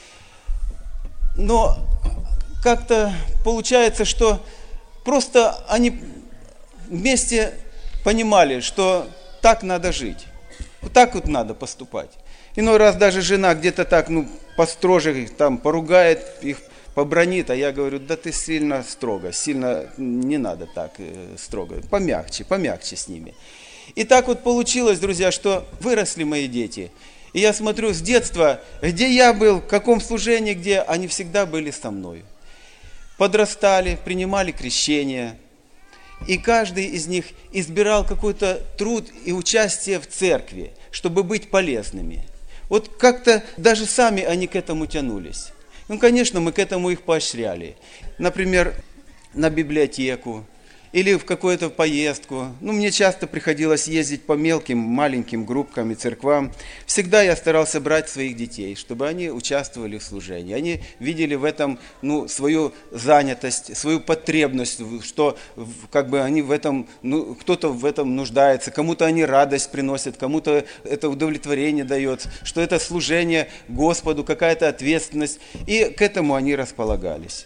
Но как-то получается, что просто они вместе понимали, что так надо жить, вот так вот надо поступать. Иной раз даже жена где-то так, ну, построже их там поругает, их побранит, а я говорю: да ты сильно строго, сильно не надо так строго, помягче, помягче с ними. И так вот получилось, друзья, что выросли мои дети. И я смотрю с детства, где я был, в каком служении, где они всегда были со мной. Подрастали, принимали крещение. И каждый из них избирал какой-то труд и участие в церкви, чтобы быть полезными. Вот как-то даже сами они к этому тянулись. Ну, конечно, мы к этому их поощряли. Например, на библиотеку или в какую-то поездку. Ну, мне часто приходилось ездить по мелким, маленьким группкам и церквам. Всегда я старался брать своих детей, чтобы они участвовали в служении. Они видели в этом, ну, свою занятость, свою потребность, что как бы они в этом, ну, кто-то в этом нуждается, кому-то они радость приносят, кому-то это удовлетворение дает, что это служение Господу, какая-то ответственность. И к этому они располагались.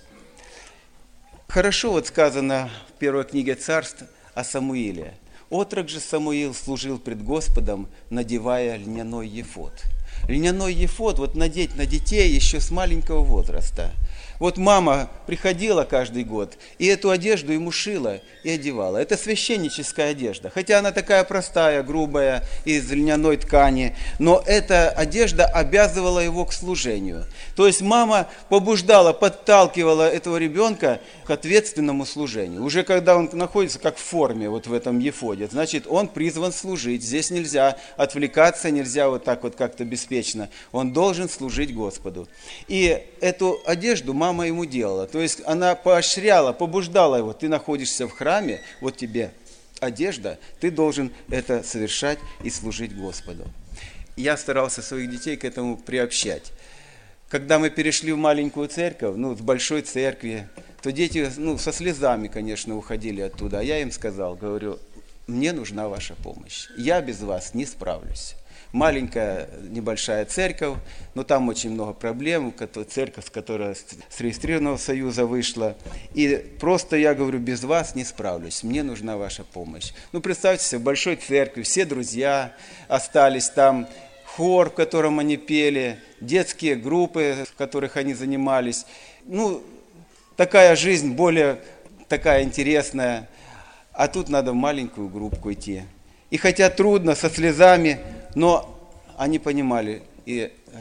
Хорошо вот сказано в первой книге Царств о Самуиле. «Отрок же Самуил служил пред Господом, надевая льняной ефод». Льняной ефод вот надеть на детей еще с маленького возраста. Вот мама приходила каждый год и эту одежду ему шила и одевала. Это священническая одежда, хотя она такая простая, грубая, из льняной ткани, но эта одежда обязывала его к служению. То есть мама побуждала, подталкивала этого ребенка к ответственному служению. Уже когда он находится как в форме вот в этом ефоде, значит, он призван служить. Здесь нельзя отвлекаться, нельзя вот так вот как-то беспечно. Он должен служить Господу. И эту одежду мама ему делала. То есть она поощряла, побуждала его. Ты находишься в храме, вот тебе одежда, ты должен это совершать и служить Господу. Я старался своих детей к этому приобщать. Когда мы перешли в маленькую церковь, ну, в большой церкви, то дети, ну, со слезами, конечно, уходили оттуда. А я им сказал, говорю, мне нужна ваша помощь. Я без вас не справлюсь. Маленькая, небольшая церковь, но там очень много проблем. Церковь, которая с регистрированного союза вышла. И просто я говорю, без вас не справлюсь. Мне нужна ваша помощь. Ну, представьте себе, в большой церкви, все друзья остались там, хор, в котором они пели, детские группы, в которых они занимались. Ну, такая жизнь более такая интересная. А тут надо в маленькую группку идти. И хотя трудно, со слезами, но они понимали и э,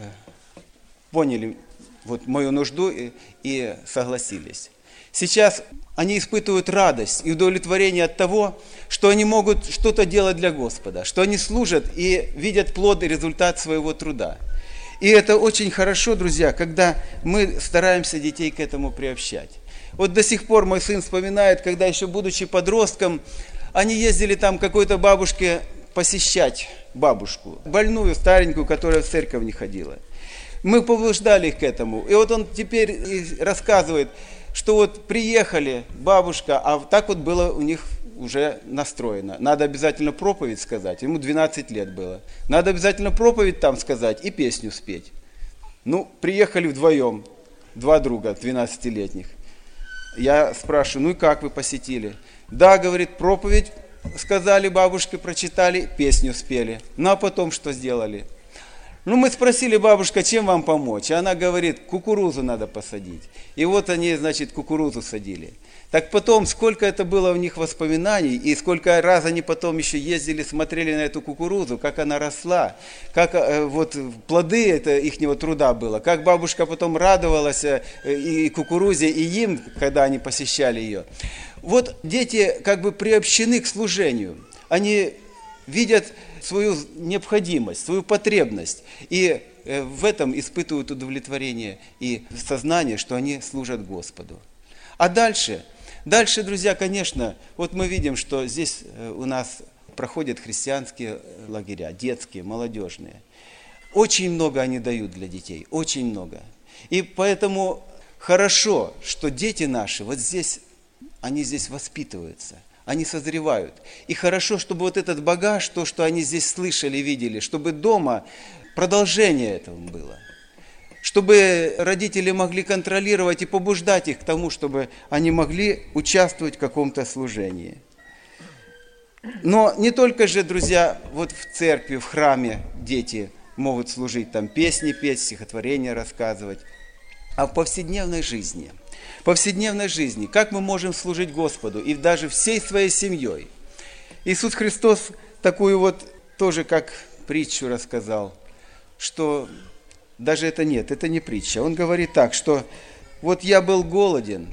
поняли вот мою нужду и, и согласились. Сейчас они испытывают радость и удовлетворение от того, что они могут что-то делать для Господа, что они служат и видят плод и результат своего труда. И это очень хорошо, друзья, когда мы стараемся детей к этому приобщать. Вот до сих пор мой сын вспоминает, когда еще будучи подростком, они ездили там к какой-то бабушке посещать бабушку, больную, старенькую, которая в церковь не ходила. Мы побуждали их к этому. И вот он теперь рассказывает, что вот приехали, бабушка, а так вот было у них уже настроено. Надо обязательно проповедь сказать. Ему двенадцать лет было. Надо обязательно проповедь там сказать и песню спеть. Ну, приехали вдвоем, два друга двенадцатилетних. Я спрашиваю, ну и как вы посетили? Да, говорит, проповедь сказали бабушке, прочитали, песню спели. Ну а потом что сделали? Ну, мы спросили, бабушка, чем вам помочь? Она говорит, кукурузу надо посадить. И вот они, значит, кукурузу садили. Так потом, сколько это было у них воспоминаний, и сколько раз они потом еще ездили, смотрели на эту кукурузу, как она росла, как э, вот плоды это ихнего труда было, как бабушка потом радовалась э, и кукурузе, и им, когда они посещали ее. Вот дети как бы приобщены к служению. Они видят свою необходимость, свою потребность. И в этом испытывают удовлетворение и сознание, что они служат Господу. А дальше, дальше, друзья, конечно, вот мы видим, что здесь у нас проходят христианские лагеря, детские, молодежные. Очень много они дают для детей, очень много. И поэтому хорошо, что дети наши вот здесь, они здесь воспитываются. Они созревают. И хорошо, чтобы вот этот багаж, то, что они здесь слышали, видели, чтобы дома продолжение этого было. Чтобы родители могли контролировать и побуждать их к тому, чтобы они могли участвовать в каком-то служении. Но не только же, друзья, вот в церкви, в храме дети могут служить, там песни петь, стихотворения рассказывать, а в повседневной жизни – повседневной жизни, как мы можем служить Господу и даже всей своей семьей. Иисус Христос такую вот тоже как притчу рассказал, что даже это нет, это не притча. Он говорит так, что вот я был голоден,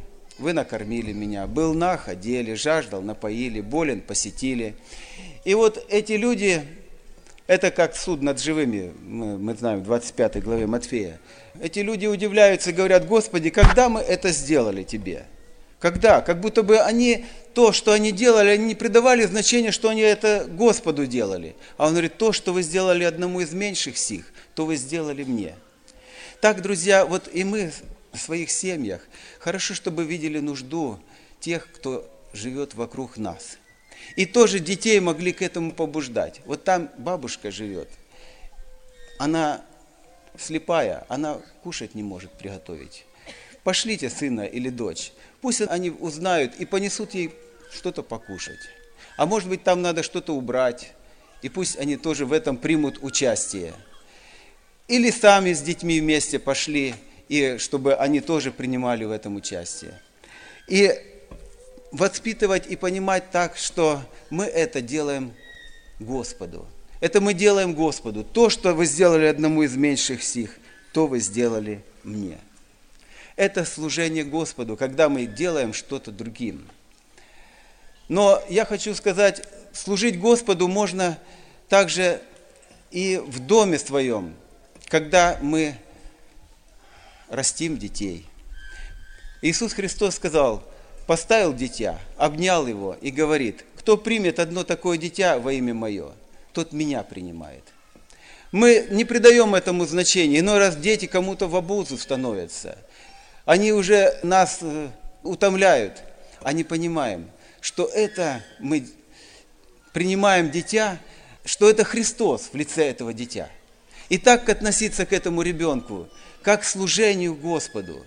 вы накормили меня, был наг, одели, жаждал, напоили, болен, посетили. И вот эти люди, это как суд над живыми, мы, мы знаем в двадцать пятой главе Матфея. Эти люди удивляются и говорят: Господи, когда мы это сделали Тебе? Когда? Как будто бы они, то, что они делали, они не придавали значения, что они это Господу делали. А Он говорит: то, что вы сделали одному из меньших сих, то вы сделали мне. Так, друзья, вот и мы в своих семьях, хорошо, чтобы видели нужду тех, кто живет вокруг нас. И тоже детей могли к этому побуждать. Вот там бабушка живет, она слепая, она кушать не может приготовить. Пошлите сына или дочь, пусть они узнают и понесут ей что-то покушать. А может быть, там надо что-то убрать, и пусть они тоже в этом примут участие. Или сами с детьми вместе пошли, и чтобы они тоже принимали в этом участие. И воспитывать и понимать так, что мы это делаем Господу. Это мы делаем Господу. То, что вы сделали одному из меньших сих, то вы сделали мне. Это служение Господу, когда мы делаем что-то другим. Но я хочу сказать, служить Господу можно также и в доме своем, когда мы растим детей. Иисус Христос сказал: поставил дитя, обнял его и говорит: кто примет одно такое дитя во имя мое, тот меня принимает. Мы не придаем этому значения. Иной раз дети кому-то в обузу становятся. Они уже нас утомляют, а не понимаем, что это мы принимаем дитя, что это Христос в лице этого дитя. И так относиться к этому ребенку, как к служению Господу.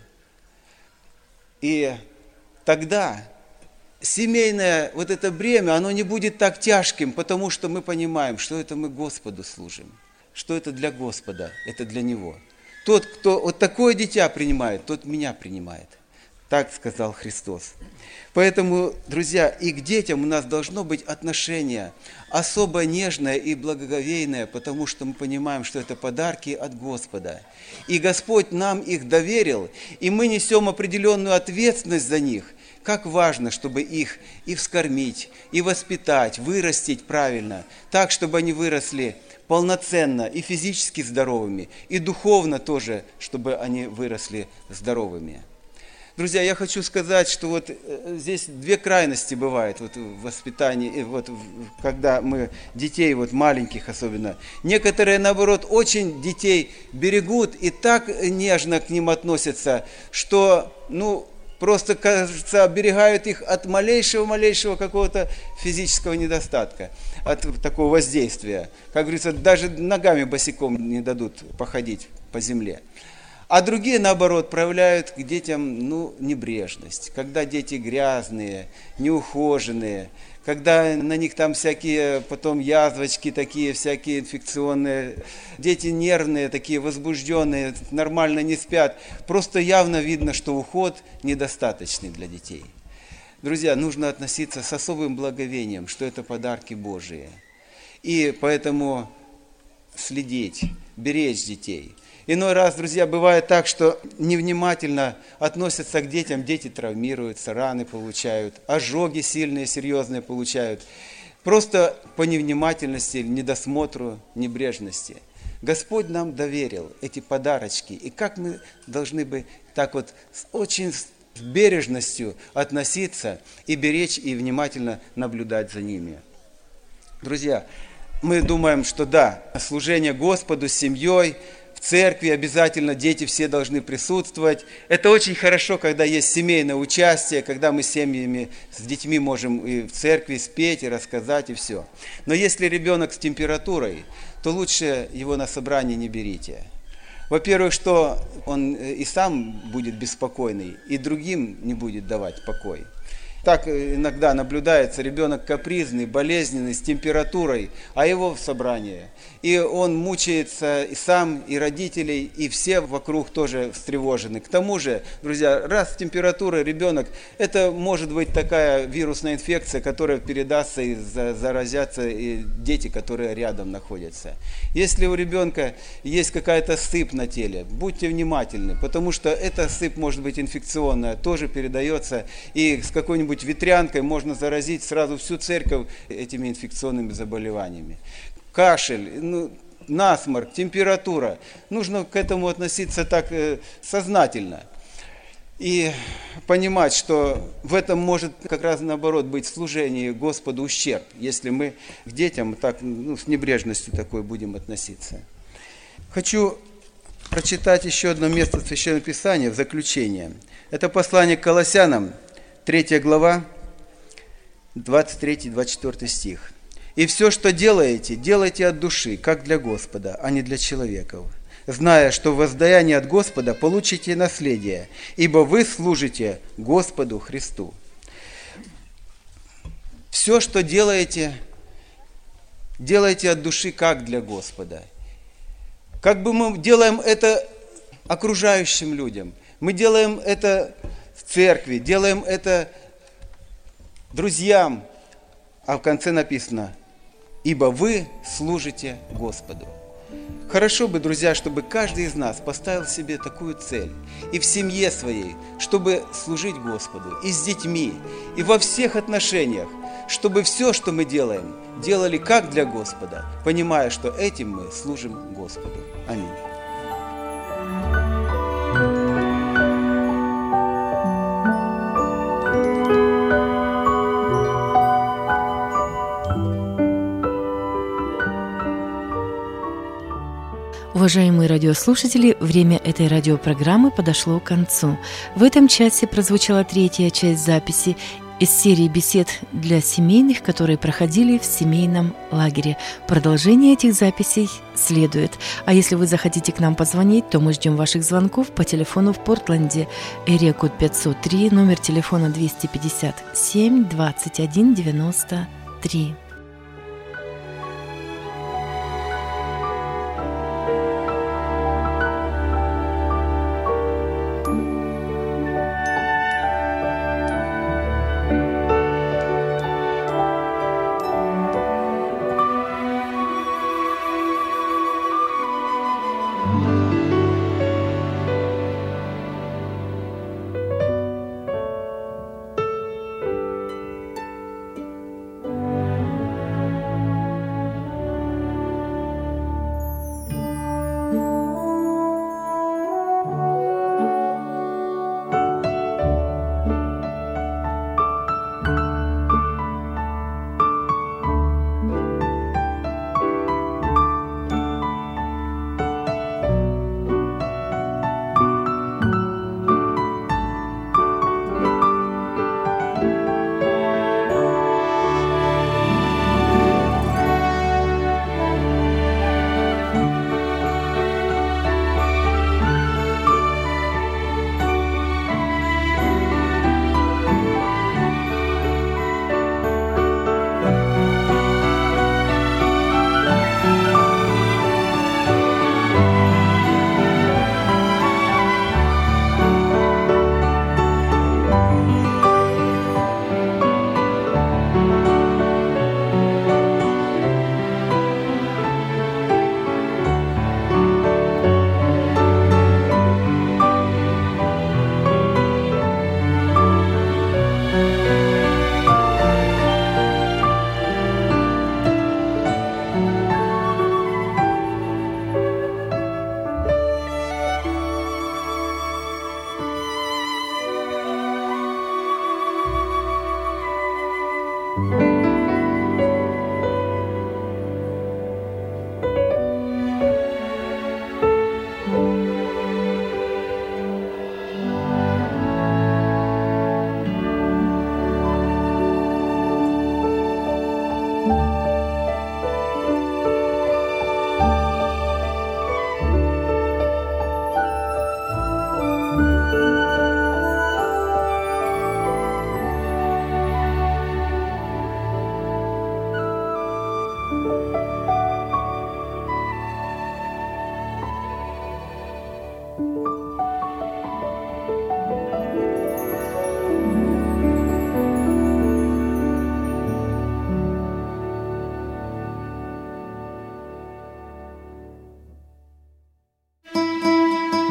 И тогда семейное вот это бремя, оно не будет так тяжким, потому что мы понимаем, что это мы Господу служим, что это для Господа, это для Него. Тот, кто вот такое дитя принимает, тот меня принимает. Так сказал Христос. Поэтому, друзья, и к детям у нас должно быть отношение особо нежное и благоговейное, потому что мы понимаем, что это подарки от Господа. И Господь нам их доверил, и мы несем определенную ответственность за них. Как важно, чтобы их и вскормить, и воспитать, вырастить правильно, так, чтобы они выросли полноценно и физически здоровыми, и духовно тоже, чтобы они выросли здоровыми. Друзья, я хочу сказать, что вот здесь две крайности бывают вот в воспитании, вот когда мы детей, вот маленьких особенно. Некоторые, наоборот, очень детей берегут и так нежно к ним относятся, что, ну, просто, кажется, оберегают их от малейшего-малейшего какого-то физического недостатка, от такого воздействия. Как говорится, даже ногами босиком не дадут походить по земле. А другие, наоборот, проявляют к детям, ну, небрежность. Когда дети грязные, неухоженные, когда на них там всякие потом язвочки такие, всякие инфекционные, дети нервные, такие возбужденные, нормально не спят. Просто явно видно, что уход недостаточный для детей. Друзья, нужно относиться с особым благовением, что это подарки Божии. И поэтому следить, беречь детей. Иной раз, друзья, бывает так, что невнимательно относятся к детям, дети травмируются, раны получают, ожоги сильные, серьезные получают. Просто по невнимательности, недосмотру, небрежности. Господь нам доверил эти подарочки. И как мы должны бы так вот с очень с бережностью относиться и беречь, и внимательно наблюдать за ними. Друзья, мы думаем, что да, служение Господу с семьей, в церкви обязательно дети все должны присутствовать. Это очень хорошо, когда есть семейное участие, когда мы с семьями, с детьми можем и в церкви спеть, и рассказать, и все. Но если ребенок с температурой, то лучше его на собрание не берите. Во-первых, что он и сам будет беспокойный, и другим не будет давать покой. так иногда наблюдается, ребенок капризный, болезненный, с температурой, а его в собрании. И он мучается и сам, и родителей, и все вокруг тоже встревожены. К тому же, друзья, раз температура ребенок, это может быть такая вирусная инфекция, которая передастся и заразятся и дети, которые рядом находятся. Если у ребенка есть какая-то сыпь на теле, будьте внимательны, потому что эта сыпь может быть инфекционная, тоже передается, и с какой-нибудь ветрянкой можно заразить сразу всю церковь этими инфекционными заболеваниями. Кашель, ну, насморк, температура. Нужно к этому относиться так э, сознательно. И понимать, что в этом может как раз наоборот быть в служении Господу ущерб, если мы к детям так, ну, с небрежностью такой будем относиться. Хочу прочитать еще одно место Священного Писания в заключение. Это послание к Колоссянам, третья глава, двадцать третий двадцать четвёртый стих. «И все, что делаете, делайте от души, как для Господа, а не для человеков, зная, что в воздаянии от Господа получите наследие, ибо вы служите Господу Христу». Все, что делаете, делайте от души, как для Господа. Как бы мы делаем это окружающим людям, мы делаем это в церкви, делаем это друзьям, а в конце написано: «Ибо вы служите Господу». Хорошо бы, друзья, чтобы каждый из нас поставил себе такую цель и в семье своей, чтобы служить Господу, и с детьми, и во всех отношениях, чтобы все, что мы делаем, делали как для Господа, понимая, что этим мы служим Господу. Аминь. Уважаемые радиослушатели, время этой радиопрограммы подошло к концу. В этом часе прозвучала третья часть записи из серии бесед для семейных, которые проходили в семейном лагере. Продолжение этих записей следует. А если вы захотите к нам позвонить, то мы ждем ваших звонков по телефону в Портленде. Эрия код пятьсот три, номер телефона двести пятьдесят семь двадцать один девяносто три.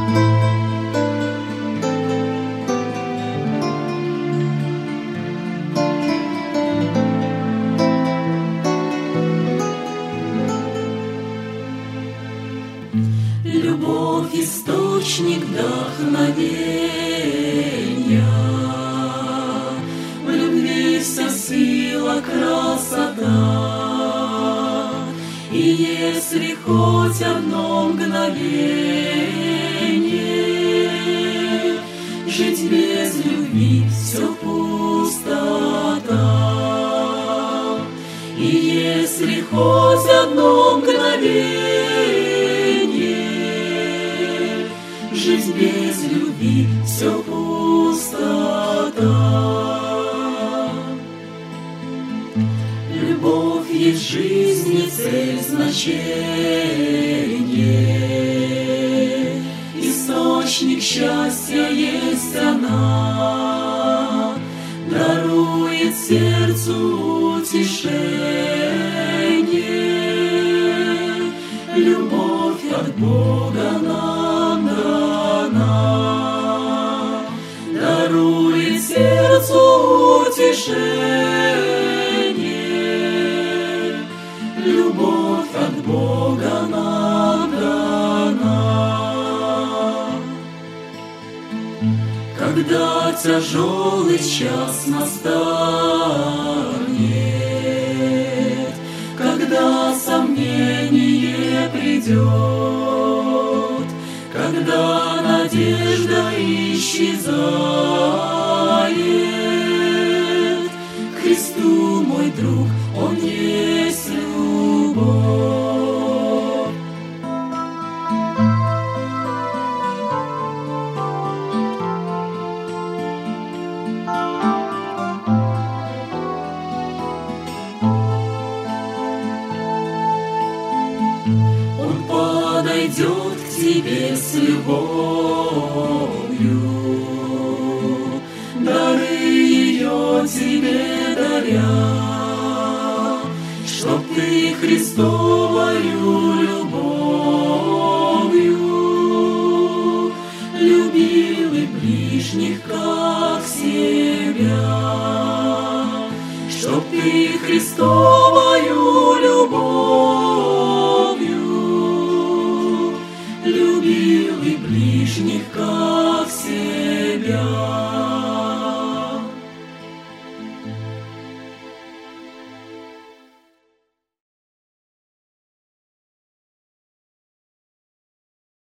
Любовь — источник вдохновения, в любви вся сила, красота. И если хоть одно мгновение жить без любви, все пустота. И если хоть одно мгновение жить без любви, все пустота. Любовь есть жизнь, цель, значение, источник счастья есть она, дарует сердцу утешение. Любовь от Бога нам дана, дарует сердцу утешение. Любовь от Бога нам дана. Когда тяжелый час настанет, когда сомнение придет, когда надежда исчезает, к Христу, мой друг, Он есть любовь. Он подойдет к тебе с любовью, дары ее тебе даря, чтоб ты Христовою любовью любил и ближних, как себя, чтоб ты Христовою любовью любил и ближних, как себя.